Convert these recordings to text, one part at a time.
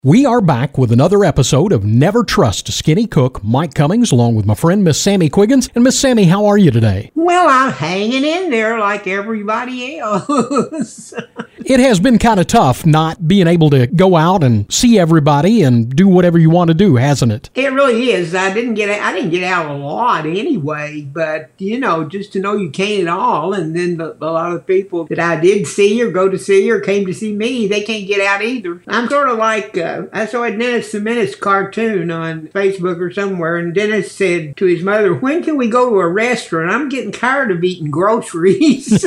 We are back with another episode of Never Trust a Skinny Cook. Mike Cummings, along with my friend Miss Sammy Quiggins. And Miss Sammy, how are you today? Well, I'm hanging in there like everybody else. It has been kind of tough not being able to go out and see everybody and do whatever you want to do, hasn't it? It really is. I didn't get out a lot anyway, but just to know you can't at all, and then a lot of people that I did see or go to see or came to see me, they can't get out either. I'm sort of like I saw a Dennis the Menace cartoon on Facebook or somewhere, and Dennis said to his mother, "When can we go to a restaurant? I'm getting tired of eating groceries."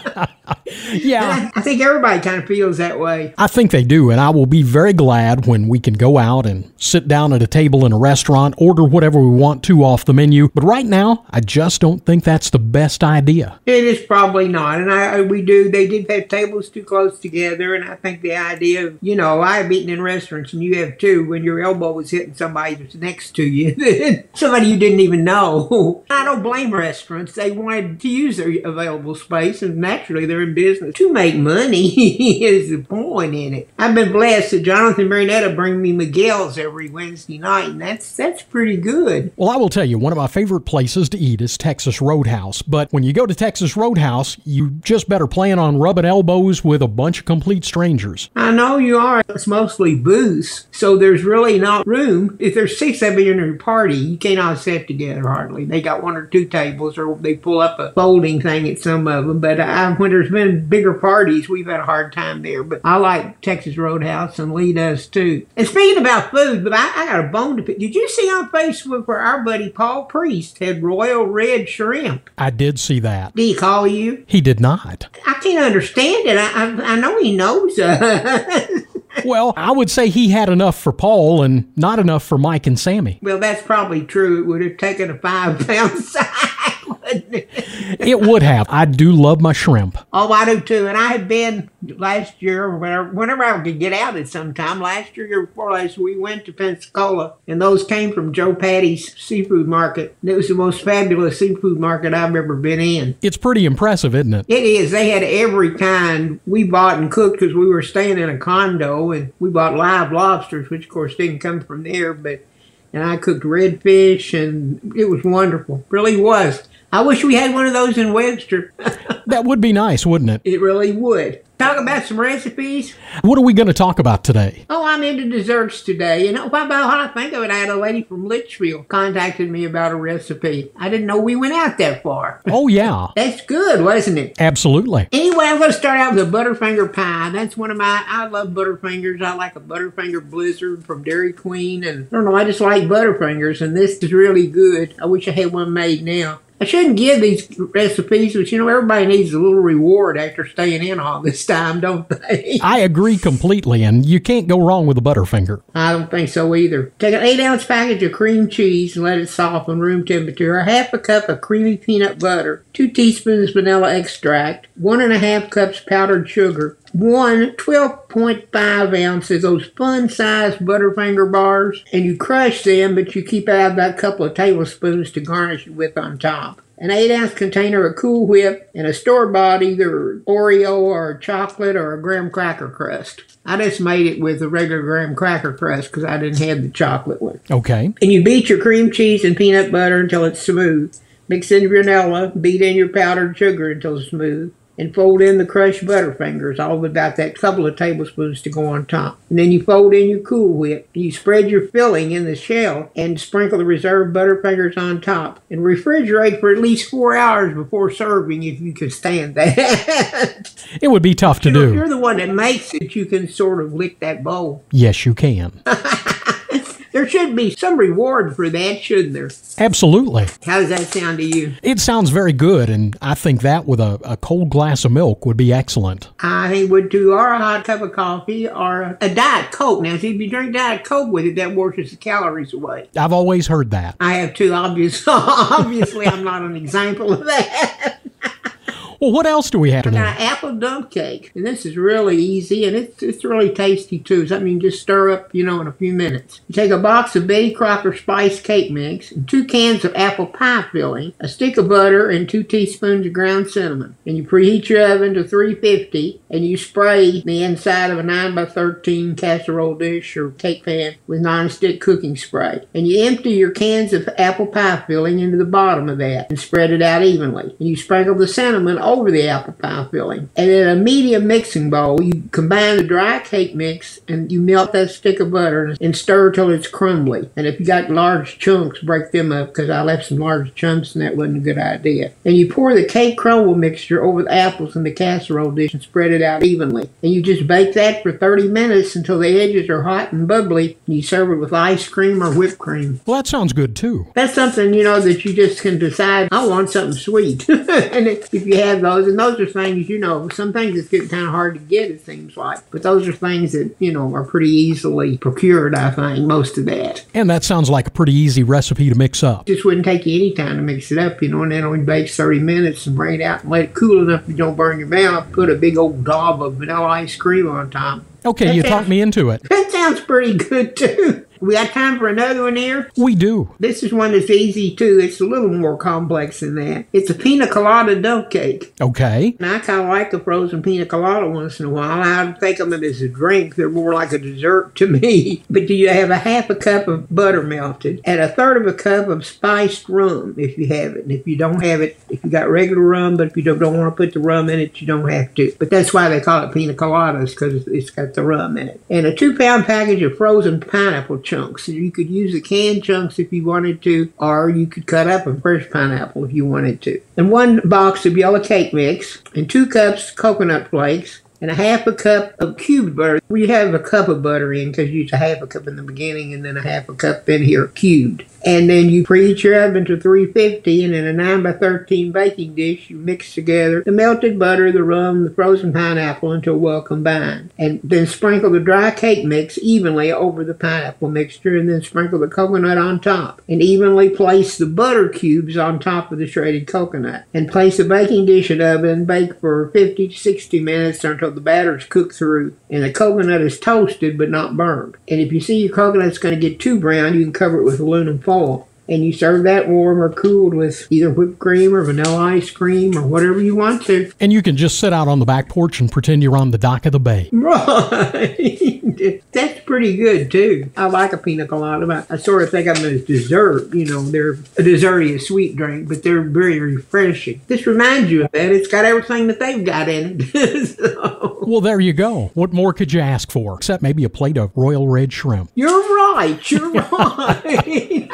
Yeah. I think everybody kind of feels that way. I think they do, and I will be very glad when we can go out and sit down at a table in a restaurant, order whatever we want to off the menu. But right now, I just don't think that's the best idea. It is probably not, and they did have tables too close together, and I think the idea of, I've eaten in restaurants, and you have too, when your elbow was hitting somebody that's next to you, somebody you didn't even know. I don't blame restaurants. They wanted to use their available space, and naturally they're in business to make money is the point in it. I've been blessed that Jonathan Marinetta bring me Miguel's every Wednesday night, and that's pretty good. Well, I will tell you, one of my favorite places to eat is Texas Roadhouse, but when you go to Texas Roadhouse, you just better plan on rubbing elbows with a bunch of complete strangers. I know you are. It's mostly booths, so there's really not room. If there's 6 of you in a party, you can't all sit together hardly. They got 1 or 2 tables, or they pull up a folding thing at some of them, but when there's been bigger parties, we've had a hard time there. But I like Texas Roadhouse, and Lee does too. And speaking about food, but I got a bone to pick. Did you see on Facebook where our buddy Paul Priest had royal red shrimp? I did see that. Did he call you? He did not. I can't understand it. I know he knows us. Well, I would say he had enough for Paul and not enough for Mike and Sammy. Well, that's probably true. It would have taken a 5-pound sack, wouldn't it? It would have. I do love my shrimp. Oh, I do too. And I had been last year, or whenever I could get out at some time, last year or before last, we went to Pensacola, and those came from Joe Patty's seafood market. It was the most fabulous seafood market I've ever been in. It's pretty impressive, isn't it? It is. They had every kind we bought and cooked because we were staying in a condo, and we bought live lobsters, which of course didn't come from there, and I cooked redfish, and it was wonderful. Really was. I wish we had one of those in Webster. That would be nice, wouldn't it? It really would. Talk about some recipes. What are we going to talk about today? Oh, I'm into desserts today. About how I think of it, I had a lady from Litchfield contacted me about a recipe. I didn't know we went out that far. Oh, yeah. That's good, wasn't it? Absolutely. Anyway, I'm going to start out with a Butterfinger pie. That's I love Butterfingers. I like a Butterfinger Blizzard from Dairy Queen. And I don't know, I just like Butterfingers, and this is really good. I wish I had one made now. I shouldn't give these recipes, but everybody needs a little reward after staying in all this time, don't they? I agree completely, and you can't go wrong with a Butterfinger. I don't think so either. Take an 8-ounce package of cream cheese and let it soften room temperature. A half a cup of creamy peanut butter, 2 teaspoons vanilla extract, 1.5 cups powdered sugar, 12.5 ounces, those fun-sized Butterfinger bars, and you crush them, but you keep out about a couple of tablespoons to garnish it with on top. An 8-ounce container of Cool Whip, and a store-bought either Oreo or chocolate or a graham cracker crust. I just made it with a regular graham cracker crust because I didn't have the chocolate one. Okay. And you beat your cream cheese and peanut butter until it's smooth. Mix in your vanilla, beat in your powdered sugar until it's smooth, and fold in the crushed Butterfingers, all with about that couple of tablespoons to go on top. And then you fold in your Cool Whip. You spread your filling in the shell and sprinkle the reserved Butterfingers on top. And refrigerate for at least 4 hours before serving if you can stand that. It would be tough to do. If you're the one that makes it, you can sort of lick that bowl. Yes, you can. There should be some reward for that, shouldn't there? Absolutely. How does that sound to you? It sounds very good, and I think that with a cold glass of milk would be excellent. I think it would too, or a hot cup of coffee, or a Diet Coke. Now, see, if you drink Diet Coke with it, that washes the calories away. I've always heard that. I have too, obviously. Obviously, I'm not an example of that. Well, what else do we have I today? got apple dump cake, and this is really easy, and it's really tasty too. Something you can just stir up, in a few minutes. You take a box of Betty Crocker spice cake mix, and 2 cans of apple pie filling, a stick of butter, and 2 teaspoons of ground cinnamon. And you preheat your oven to 350, and you spray the inside of a 9x13 casserole dish or cake pan with non-stick cooking spray. And you empty your cans of apple pie filling into the bottom of that and spread it out evenly. And you sprinkle the cinnamon over the apple pie filling. And in a medium mixing bowl, you combine the dry cake mix and you melt that stick of butter and stir till it's crumbly. And if you got large chunks, break them up, because I left some large chunks and that wasn't a good idea. And you pour the cake crumble mixture over the apples in the casserole dish and spread it out evenly. And you just bake that for 30 minutes until the edges are hot and bubbly. And you serve it with ice cream or whipped cream. Well, that sounds good too. That's something, that you just can decide, I want something sweet. And if you have those, and those are things, some things it's getting kind of hard to get, it seems like. But those are things that, are pretty easily procured, I think, most of that. And that sounds like a pretty easy recipe to mix up. Just wouldn't take you any time to mix it up, and then only bakes 30 minutes and bring it out and let it cool enough you don't burn your mouth. Put a big old dob of vanilla ice cream on top. Okay, you talked me into it. That sounds pretty good, too. We got time for another one here? We do. This is one that's easy, too. It's a little more complex than that. It's a pina colada dump cake. Okay. And I kind of like a frozen pina colada once in a while. I don't think of them as a drink. They're more like a dessert to me. But you have a half a cup of butter melted and a third of a cup of spiced rum, if you have it. And if you don't have it, if you got regular rum, but if you don't want to put the rum in it, you don't have to. But that's why they call it pina coladas, because it's got the rum in it. And a 2-pound package of frozen pineapple chunks. You could use the canned chunks if you wanted to, or you could cut up a fresh pineapple if you wanted to. And 1 box of yellow cake mix, and 2 cups coconut flakes, and a half a cup of cubed butter. We have a cup of butter in because you use a half a cup in the beginning and then a half a cup in here cubed. And then you preheat your oven to 350, and in a 9x13 baking dish, you mix together the melted butter, the rum, the frozen pineapple until well combined. And then sprinkle the dry cake mix evenly over the pineapple mixture, and then sprinkle the coconut on top. And evenly place the butter cubes on top of the shredded coconut. And place a baking dish in the oven, bake for 50 to 60 minutes until the batter is cooked through and the coconut is toasted but not burned. And if you see your coconut's going to get too brown, you can cover it with aluminum foil. And you serve that warm or cooled with either whipped cream or vanilla ice cream or whatever you want to. And you can just sit out on the back porch and pretend you're on the dock of the bay. Right. That's pretty good, too. I like a pina colada. I sort of think of them as dessert. They're a dessert is a sweet drink, but they're very refreshing. This reminds you of that. It's got everything that they've got in it. So. Well, there you go. What more could you ask for? Except maybe a plate of royal red shrimp. You're right. You're right.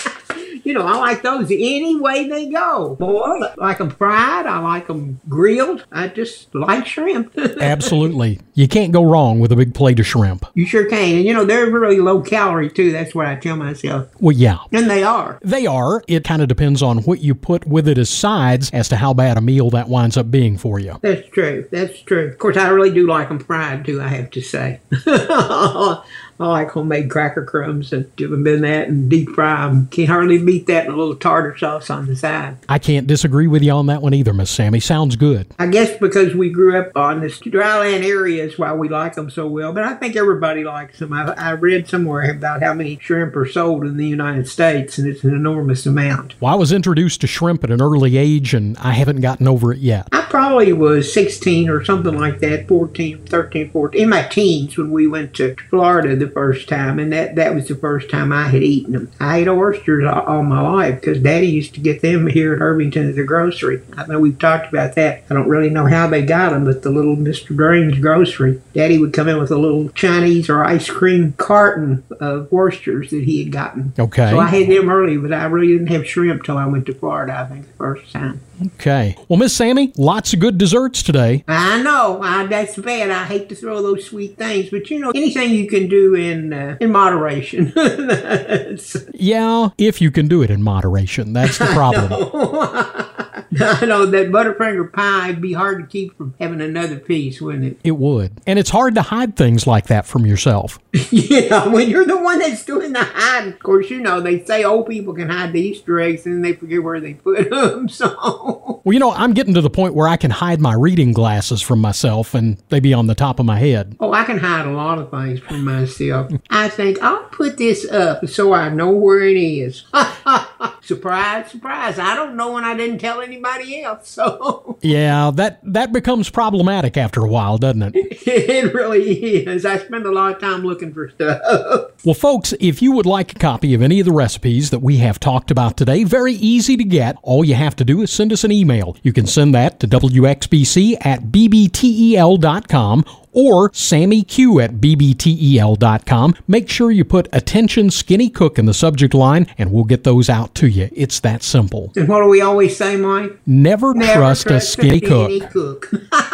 I like those any way they go. Boiled, I like them fried. I like them grilled. I just like shrimp. Absolutely. You can't go wrong with a big plate of shrimp. You sure can. And, they're really low calorie, too. That's what I tell myself. Well, yeah. And they are. They are. It kind of depends on what you put with it as sides as to how bad a meal that winds up being for you. That's true. That's true. Of course, I really do like them fried, too, I have to say. I like homemade cracker crumbs and dip them in that and deep fry them. Can't hardly beat that and a little tartar sauce on the side. I can't disagree with you on that one either, Miss Sammy. Sounds good. I guess because we grew up on this dryland area is why we like them so well, but I think everybody likes them. I read somewhere about how many shrimp are sold in the United States, and it's an enormous amount. Well, I was introduced to shrimp at an early age, and I haven't gotten over it yet. I probably was 16 or something like that, 13, 14, in my teens when we went to Florida the first time, and that was the first time I had eaten them. I ate oysters all my life because Daddy used to get them here at Irvington at the grocery. I know we've talked about that. I don't really know how they got them, but the little Mr. Drain's grocery, Daddy would come in with a little Chinese or ice cream carton of oysters that he had gotten. Okay. So I had them early, but I really didn't have shrimp till I went to Florida, I think, the first time. Okay. Well, Miss Sammy, lots of good desserts today. I know. That's bad. I hate to throw those sweet things, but anything you can do in moderation. Yeah, if you can do it in moderation. That's the problem. I know that Butterfinger pie would be hard to keep from having another piece, wouldn't it? It would. And it's hard to hide things like that from yourself. Yeah, when you're the one that's doing the hiding. Of course, you know, they say old people can hide the Easter eggs and they forget where they put them, so... Well, you know, I'm getting to the point where I can hide my reading glasses from myself and they be on the top of my head. Oh, I can hide a lot of things from myself. I think I'll put this up so I know where it is. Surprise, surprise. I don't know and I didn't tell anybody else, so... Yeah, that becomes problematic after a while, doesn't it? It really is. I spend a lot of time looking for stuff. Well, folks, if you would like a copy of any of the recipes that we have talked about today, very easy to get. All you have to do is send us an email. You can send that to wxbc@bbtel.com or sammyq@bbtel.com. Make sure you put "Attention Skinny Cook" in the subject line, and we'll get those out to you. It's that simple. And what do we always say, Mike? Never trust a skinny cook.